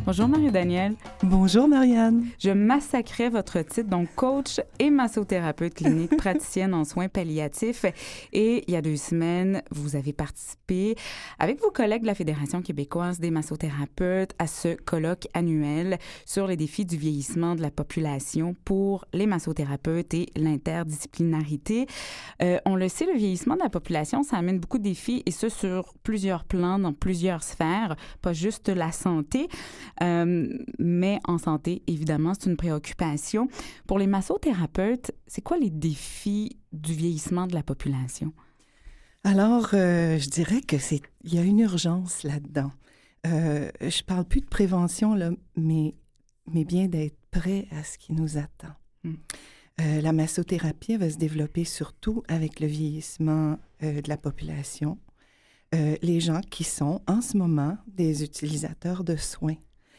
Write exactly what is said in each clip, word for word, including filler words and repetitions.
Bonjour Marie-Danielle. Bonjour Marianne. Je massacrais votre titre, donc coach et massothérapeute clinique, praticienne en soins palliatifs. Et il y a deux semaines, vous avez participé avec vos collègues de la Fédération québécoise des massothérapeutes à ce colloque annuel sur les défis du vieillissement de la population pour les massothérapeutes et l'interdisciplinarité. Euh, on le sait, le vieillissement de la population, ça amène beaucoup de défis et ce sur plusieurs plans, dans plusieurs sphères, pas juste la santé. Euh, mais en santé, évidemment, c'est une préoccupation. Pour les massothérapeutes, c'est quoi les défis du vieillissement de la population? Alors, euh, je dirais que c'est, il y a une urgence là-dedans. Euh, je parle plus de prévention, là, mais, mais bien d'être prêt à ce qui nous attend. Mm. Euh, la massothérapie va se développer surtout avec le vieillissement euh, de la population. Euh, les gens qui sont, en ce moment, des utilisateurs de soins.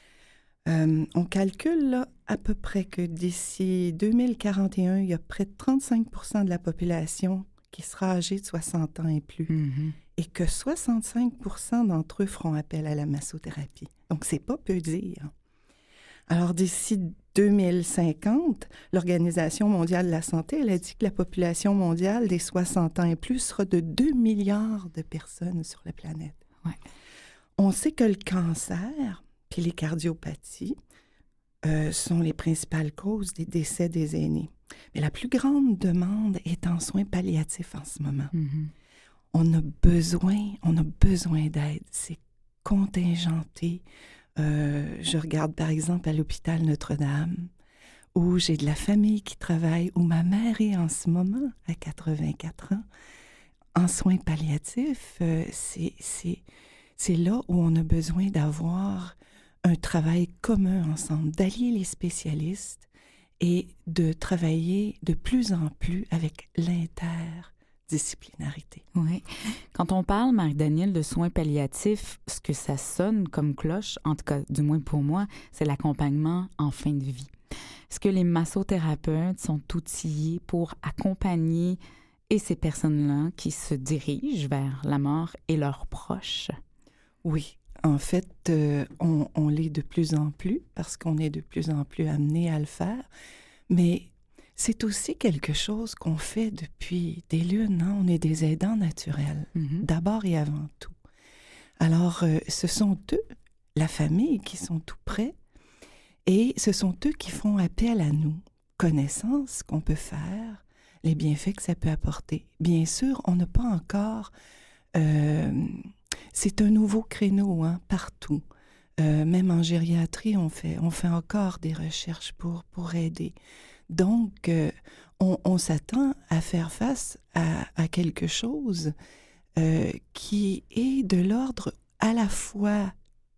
Euh, on calcule là, à peu près que d'ici deux mille quarante et un, il y a près de trente-cinq pour cent de la population qui sera âgée de soixante ans et plus, mm-hmm. et que soixante-cinq pour cent d'entre eux feront appel à la massothérapie. Donc, c'est pas peu dire. Alors, d'ici deux mille cinquante, l'Organisation mondiale de la santé, elle a dit que la population mondiale des soixante ans et plus sera de deux milliards de personnes sur la planète. Ouais. On sait que le cancer puis les cardiopathies euh, sont les principales causes des décès des aînés. Mais la plus grande demande est en soins palliatifs en ce moment. Mm-hmm. On a besoin, on a besoin d'aide. C'est contingenté. Euh, je regarde par exemple à l'hôpital Notre-Dame, où j'ai de la famille qui travaille, où ma mère est en ce moment, à quatre-vingt-quatre ans, en soins palliatifs. Euh, c'est, c'est, c'est là où on a besoin d'avoir un travail commun ensemble, d'allier les spécialistes et de travailler de plus en plus avec l'interdisciplinarité. Oui. Quand on parle, Marie-Danielle, de soins palliatifs, ce que ça sonne comme cloche, en tout cas, du moins pour moi, c'est l'accompagnement en fin de vie. Est-ce que les massothérapeutes sont outillés pour accompagner et ces personnes-là qui se dirigent vers la mort et leurs proches? Oui. En fait, euh, on, on l'est de plus en plus parce qu'on est de plus en plus amené à le faire. Mais c'est aussi quelque chose qu'on fait depuis des lunes. Hein? On est des aidants naturels, mm-hmm. d'abord et avant tout. Alors, euh, ce sont eux, la famille, qui sont tout près et ce sont eux qui font appel à nous. Connaissant ce qu'on peut faire, les bienfaits que ça peut apporter. Bien sûr, on n'a pas encore... Euh, C'est un nouveau créneau, hein, partout. Euh, même en gériatrie, on fait, on fait encore des recherches pour, pour aider. Donc, euh, on, on s'attend à faire face à, à quelque chose euh, qui est de l'ordre à la fois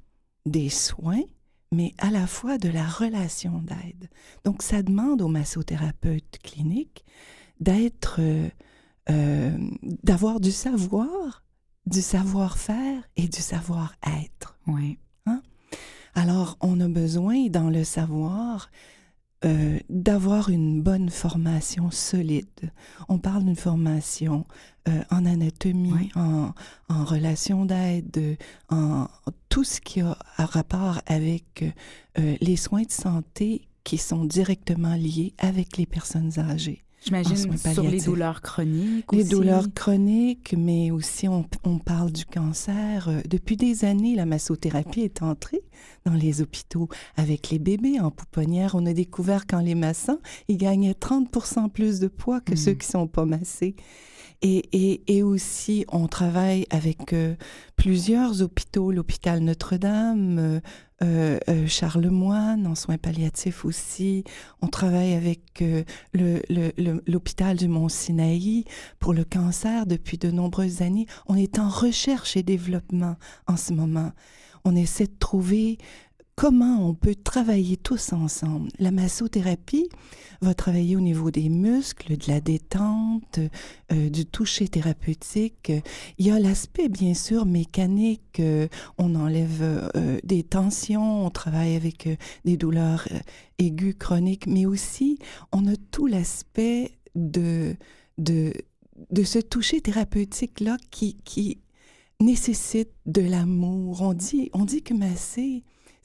des soins, mais à la fois de la relation d'aide. Donc, ça demande aux massothérapeutes cliniques d'être, euh, euh, d'avoir du savoir, du savoir-faire et du savoir-être. Oui. Hein? Alors, on a besoin, dans le savoir, euh, d'avoir une bonne formation solide. On parle d'une formation euh, en anatomie, oui. en, en relation d'aide, en tout ce qui a à rapport avec euh, les soins de santé qui sont directement liés avec les personnes âgées. J'imagine sur les douleurs chroniques Les aussi. douleurs chroniques, mais aussi on, on parle du cancer. Euh, depuis des années, la massothérapie est entrée dans les hôpitaux avec les bébés en pouponnière. On a découvert qu'en les massant, ils gagnaient trente pour cent plus de poids que mmh. ceux qui ne sont pas massés. Et, et, et aussi, on travaille avec euh, plusieurs hôpitaux, l'hôpital Notre-Dame, euh, euh, euh, Charlemagne, en soins palliatifs aussi. On travaille avec euh, le, le, le, l'hôpital du Mont-Sinaï pour le cancer depuis de nombreuses années. On est en recherche et développement en ce moment. On essaie de trouver comment on peut travailler tous ensemble. La massothérapie va travailler au niveau des muscles, de la détente, euh, du toucher thérapeutique. Il y a l'aspect, bien sûr, mécanique. Euh, on enlève euh, des tensions, on travaille avec euh, des douleurs euh, aiguës, chroniques, mais aussi, on a tout l'aspect de, de, de ce toucher thérapeutique-là qui, qui nécessite de l'amour. On dit, on dit que masser,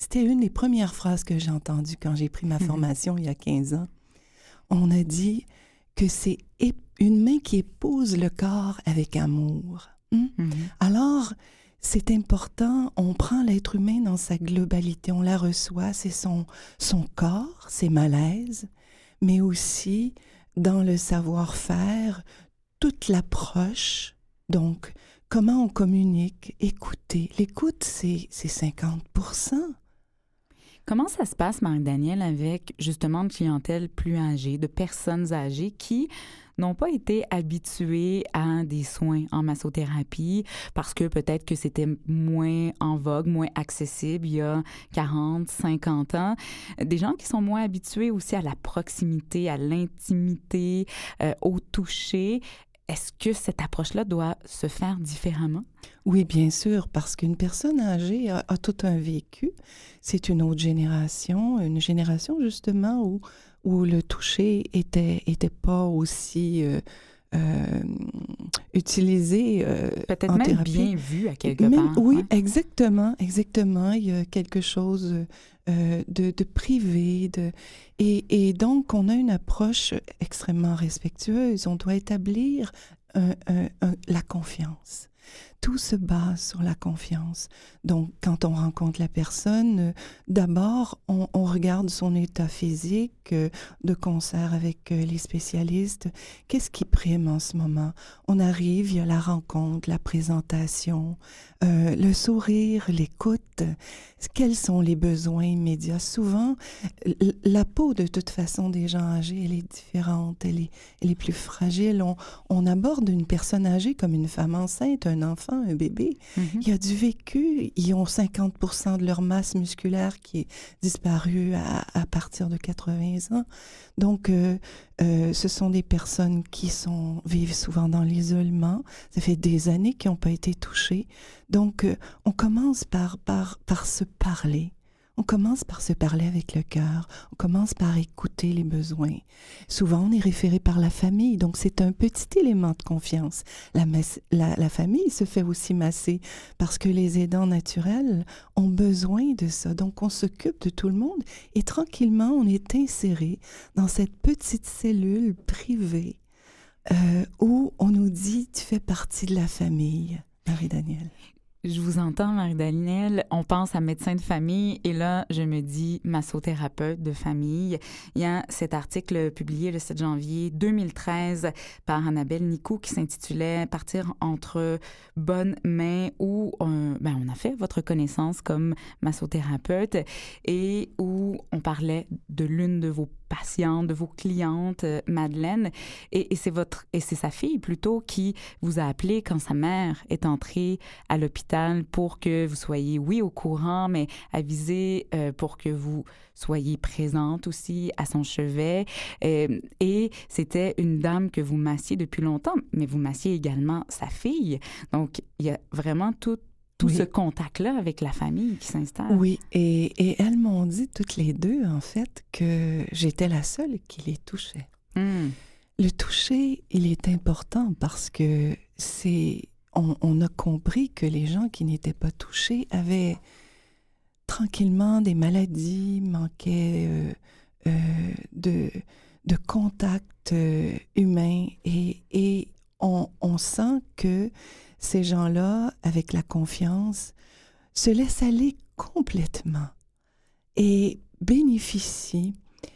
C'était une des premières phrases que j'ai entendues quand j'ai pris ma formation il y a quinze ans. On a dit que c'est une main qui épouse le corps avec amour. Hum? Mm-hmm. Alors, c'est important, on prend l'être humain dans sa globalité, on la reçoit, c'est son, son corps, ses malaises, mais aussi dans le savoir-faire, toute l'approche, donc comment on communique, écouter. L'écoute, c'est, c'est cinquante pour cent. Comment ça se passe, Marie-Danielle, avec justement de clientèle plus âgée, de personnes âgées qui n'ont pas été habituées à des soins en massothérapie parce que peut-être que c'était moins en vogue, moins accessible il y a quarante, cinquante ans. Des gens qui sont moins habitués aussi à la proximité, à l'intimité, euh, au toucher. Est-ce que cette approche-là doit se faire différemment? Oui, bien sûr, parce qu'une personne âgée a, a tout un vécu. C'est une autre génération, une génération justement où, où le toucher était, était pas aussi euh, euh, utilisé euh, peut-être en même thérapie. Bien vu à quelque même, part. Oui, ouais. exactement, exactement. Il y a quelque chose euh, de, de privé. De, et, et donc, on a une approche extrêmement respectueuse. On doit établir un, un, un, la confiance. Tout se base sur la confiance. Donc, quand on rencontre la personne, euh, d'abord, on, on regarde son état physique euh, de concert avec euh, les spécialistes. Qu'est-ce qui prime en ce moment? On arrive, il y a la rencontre, la présentation, euh, le sourire, l'écoute. Quels sont les besoins immédiats? Souvent, la peau, de toute façon, des gens âgés, elle est différente, elle est, elle est plus fragile. On, on aborde une personne âgée comme une femme enceinte, un enfant, un bébé. Mm-hmm. Il y a du vécu. Ils ont cinquante pour cent de leur masse musculaire qui est disparue à, à partir de quatre-vingts ans. Donc, euh, euh, ce sont des personnes qui sont, vivent souvent dans l'isolement. Ça fait des années qu'ils n'ont pas été touchées. Donc, euh, on commence par, par, par se parler. On commence par se parler avec le cœur. On commence par écouter les besoins. Souvent, on est référé par la famille, donc c'est un petit élément de confiance. La, la, la famille se fait aussi masser parce que les aidants naturels ont besoin de ça. Donc, on s'occupe de tout le monde et tranquillement, on est inséré dans cette petite cellule privée euh, où on nous dit « tu fais partie de la famille ». Marie-Danielle. Je vous entends, Marie-Danielle. On pense à médecin de famille et là, je me dis massothérapeute de famille. Il y a cet article publié le sept janvier deux mille treize par Annabelle Nicot qui s'intitulait « Partir entre bonnes mains » où on, ben, on a fait votre connaissance comme massothérapeute et où on parlait de l'une de vos patiente, de vos clientes, euh, Madeleine, et, et c'est votre et c'est sa fille plutôt qui vous a appelé quand sa mère est entrée à l'hôpital pour que vous soyez, oui, au courant, mais avisée euh, pour que vous soyez présente aussi à son chevet. Euh, et c'était une dame que vous massiez depuis longtemps, mais vous massiez également sa fille. Donc, il y a vraiment tout Tout oui. ce contact-là avec la famille qui s'installe. Oui, et, et elles m'ont dit toutes les deux, en fait, que j'étais la seule qui les touchait. Mm. Le toucher, il est important parce que c'est... On, on a compris que les gens qui n'étaient pas touchés avaient tranquillement des maladies, manquaient euh, euh, de, de contact euh, humain et, et on, on sent que ces gens-là, avec la confiance, se laissent aller complètement et bénéficient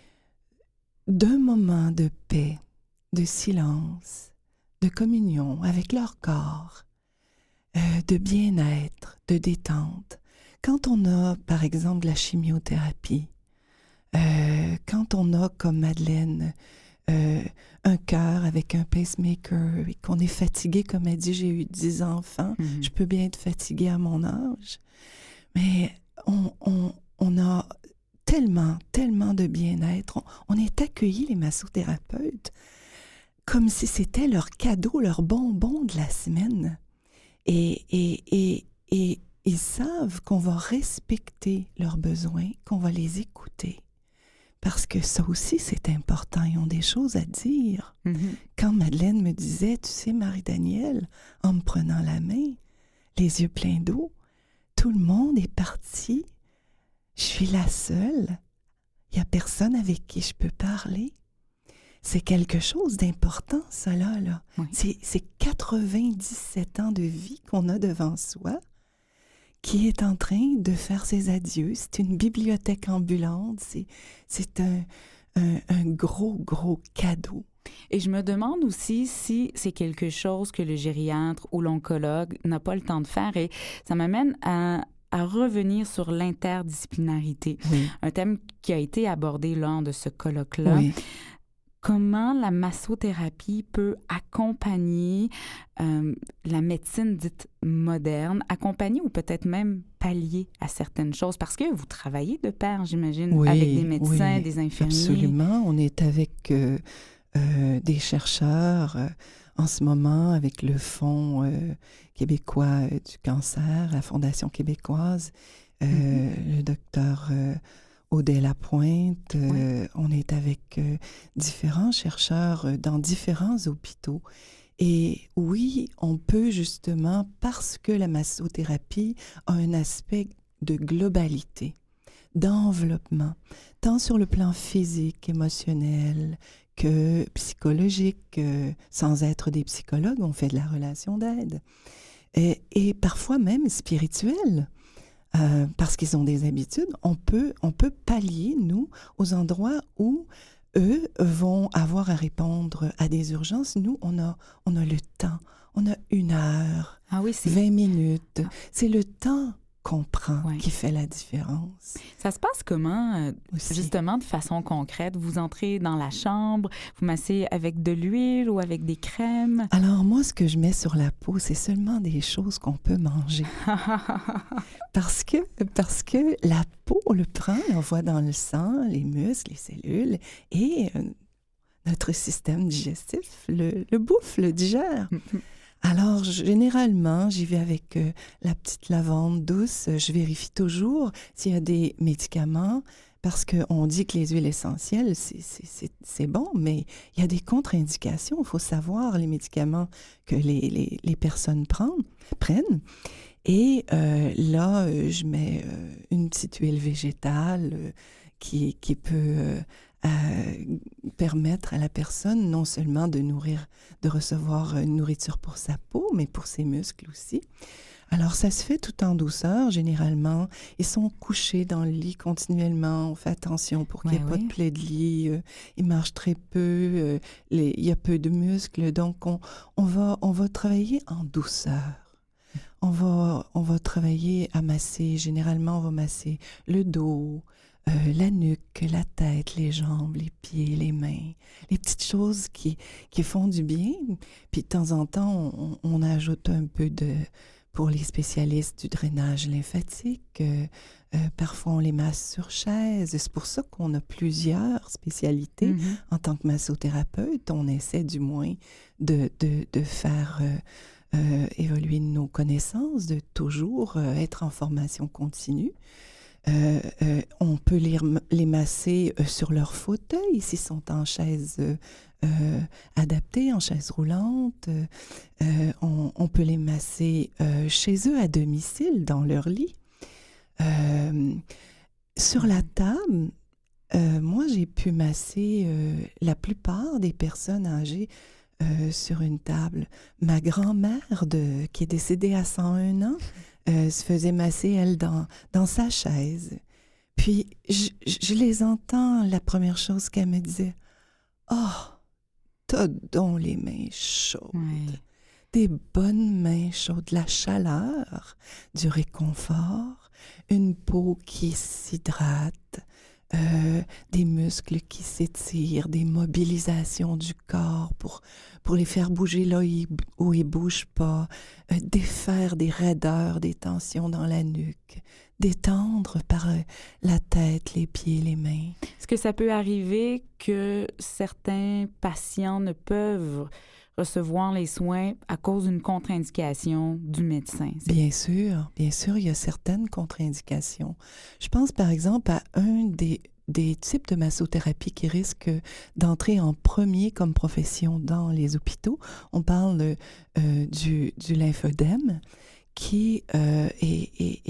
d'un moment de paix, de silence, de communion avec leur corps, euh, de bien-être, de détente. Quand on a, par exemple, de la chimiothérapie, euh, quand on a, comme Madeleine, Euh, un cœur avec un pacemaker et qu'on est fatigué, comme elle dit, j'ai eu dix enfants, mm-hmm. je peux bien être fatiguée à mon âge, mais on, on, on a tellement, tellement de bien-être, on, on est accueillis, les massothérapeutes, comme si c'était leur cadeau, leur bonbon de la semaine. Et, et, et, et ils savent qu'on va respecter leurs besoins, qu'on va les écouter. Parce que ça aussi, c'est important. Ils ont des choses à dire. Mm-hmm. Quand Madeleine me disait, tu sais, Marie-Danielle, en me prenant la main, les yeux pleins d'eau, tout le monde est parti je suis la seule. Il n'y a personne avec qui je peux parler. C'est quelque chose d'important, ça là. là. Oui. C'est, c'est quatre-vingt-dix-sept ans de vie qu'on a devant soi qui est en train de faire ses adieux. C'est une bibliothèque ambulante. C'est, c'est un, un, un gros, gros cadeau. Et je me demande aussi si c'est quelque chose que le gériatre ou l'oncologue n'a pas le temps de faire. Et ça m'amène à, à revenir sur l'interdisciplinarité, Oui. un thème qui a été abordé lors de ce colloque-là. Oui. Comment la massothérapie peut accompagner euh, la médecine dite moderne, accompagner ou peut-être même pallier à certaines choses? Parce que vous travaillez de pair, j'imagine, Oui, avec des médecins, oui, des infirmiers. absolument. On est avec euh, euh, des chercheurs euh, en ce moment avec le Fonds euh, québécois euh, du cancer, la Fondation québécoise, euh, mm-hmm. le docteur euh, Audet Lapointe. Euh, oui. On est avec euh, différents chercheurs euh, dans différents hôpitaux. Et oui, on peut justement, parce que la massothérapie a un aspect de globalité, d'enveloppement, tant sur le plan physique, émotionnel que psychologique. Euh, sans être des psychologues, on fait de la relation d'aide. Et, et parfois même spirituelle. Euh, parce qu'ils ont des habitudes, on peut, on peut pallier, nous, aux endroits où eux vont avoir à répondre à des urgences. Nous, on a, on a le temps. On a une heure, ah oui, c'est... vingt minutes. Ah. C'est le temps qu'on prend ouais. qui fait la différence. Ça se passe comment, euh, justement, de façon concrète? Vous entrez dans la chambre, vous massez avec de l'huile ou avec des crèmes? Alors moi, ce que je mets sur la peau, c'est seulement des choses qu'on peut manger. parce que, parce que la peau, on le prend, on voit dans le sang, les muscles, les cellules, et euh, notre système digestif le, le bouffe, le digère. Alors, généralement, j'y vais avec euh, la petite lavande douce. Je vérifie toujours s'il y a des médicaments, parce qu'on dit que les huiles essentielles, c'est, c'est, c'est, c'est bon, mais il y a des contre-indications. Il faut savoir les médicaments que les, les, les personnes prennent. prennent. Et euh, là, euh, je mets euh, une petite huile végétale euh, qui, qui peut... Euh, Euh, permettre à la personne non seulement de nourrir, de recevoir une nourriture pour sa peau, mais pour ses muscles aussi. Alors, ça se fait tout en douceur, généralement. Ils sont couchés dans le lit continuellement. On fait attention pour qu'il n'y ait ouais, pas oui. de plaie de lit. Euh, ils marchent très peu. Euh, les, il y a peu de muscles. Donc, on, on, va, on va travailler en douceur. On va, on va travailler à masser. Généralement, on va masser le dos, Euh, la nuque, la tête, les jambes, les pieds, les mains, les petites choses qui, qui font du bien. Puis de temps en temps, on, on ajoute un peu de, pour les spécialistes du drainage lymphatique. Euh, euh, parfois, on les masse sur chaise. C'est pour ça qu'on a plusieurs spécialités. Mm-hmm. En tant que massothérapeute, on essaie du moins de, de, de faire euh, euh, évoluer nos connaissances, de toujours euh, être en formation continue. Euh, euh, on peut les, les masser euh, sur leur fauteuil s'ils sont en chaise euh, euh, adaptée, en chaise roulante. Euh, on, on peut les masser euh, chez eux à domicile, dans leur lit. Euh, sur la table, euh, moi, j'ai pu masser euh, la plupart des personnes âgées euh, sur une table. Ma grand-mère, de, qui est décédée à cent un ans, Euh, se faisait masser, elle, dans, dans sa chaise. Puis, je, je les entends, la première chose qu'elle me disait, « Oh, t'as donc les mains chaudes. Oui. Des bonnes mains chaudes, de la chaleur, du réconfort, une peau qui s'hydrate, euh, des muscles qui s'étirent, des mobilisations du corps pour, pour les faire bouger là où ils ne bougent pas, euh, défaire des raideurs, des tensions dans la nuque, détendre par euh, la tête, les pieds, les mains. » Est-ce que ça peut arriver que certains patients ne peuvent recevoir les soins à cause d'une contre-indication du médecin? Bien sûr, bien sûr, il y a certaines contre-indications. Je pense par exemple à un des, des types de massothérapie qui risque d'entrer en premier comme profession dans les hôpitaux. On parle euh, du, du lymphodème qui euh, est, est, est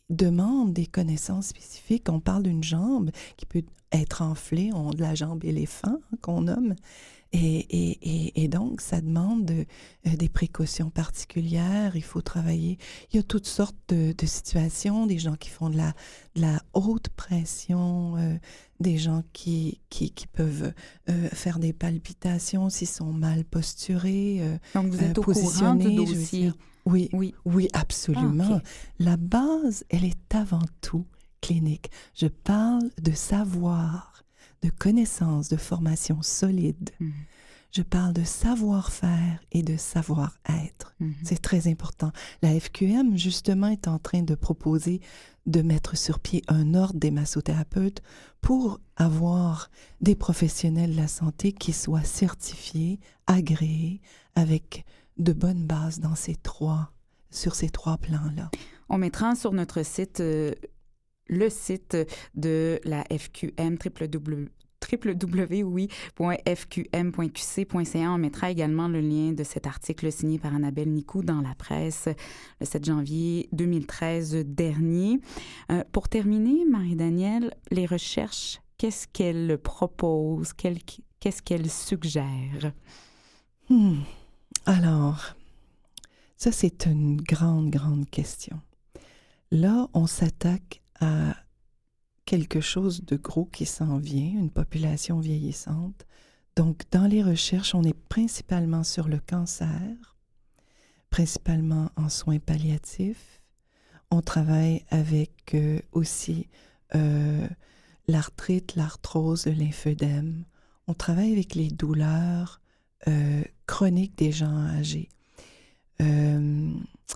demandent des connaissances spécifiques. On parle d'une jambe qui peut être enflée, on de la jambe éléphant hein, qu'on nomme. Et, et, et, et donc, ça demande de, euh, des précautions particulières. Il faut travailler. Il y a toutes sortes de, de situations, des gens qui font de la, de la haute pression, euh, des gens qui, qui, qui peuvent euh, faire des palpitations s'ils sont mal posturés, euh, Donc, vous êtes euh, au courant du dossier. Oui, oui, oui, absolument. Ah, okay. La base, elle est avant tout clinique. Je parle de savoir, de connaissances, de formation solide. Mm. Je parle de savoir-faire et de savoir-être. Mm-hmm. C'est très important. La F Q M, justement, est en train de proposer de mettre sur pied un ordre des massothérapeutes pour avoir des professionnels de la santé qui soient certifiés, agréés, avec de bonnes bases dans ces trois, sur ces trois plans-là. On mettra sur notre site euh, le site de la F Q M, w w w w w oui, .f q m point q c point c a. On mettra également le lien de cet article signé par Annabelle Nicou dans la presse le sept janvier deux mille treize dernier. Euh, pour terminer, Marie-Danielle, les recherches, qu'est-ce qu'elles proposent? Qu'est-ce qu'elles suggèrent? Hmm. Alors, ça, c'est une grande, grande question. Là, on s'attaque à quelque chose de gros qui s'en vient, une population vieillissante. Donc, dans les recherches, on est principalement sur le cancer, principalement en soins palliatifs. On travaille avec euh, aussi euh, l'arthrite, l'arthrose, le lymphœdème. On travaille avec les douleurs euh, chroniques des gens âgés. Euh,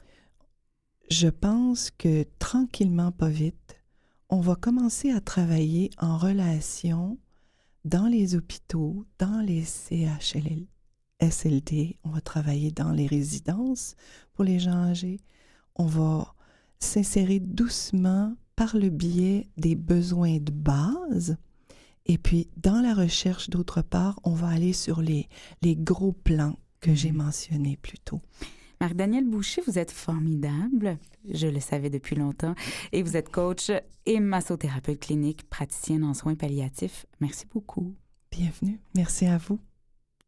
je pense que tranquillement, pas vite, on va commencer à travailler en relation dans les hôpitaux, dans les C H S L D, on va travailler dans les résidences pour les gens âgés. On va s'insérer doucement par le biais des besoins de base. Et puis, dans la recherche, d'autre part, on va aller sur les, les gros plans que j'ai mentionnés plus tôt. Marie-Danielle Boucher, vous êtes formidable, je le savais depuis longtemps, et vous êtes coach et massothérapeute clinique, praticienne en soins palliatifs. Merci beaucoup. Bienvenue. Merci à vous.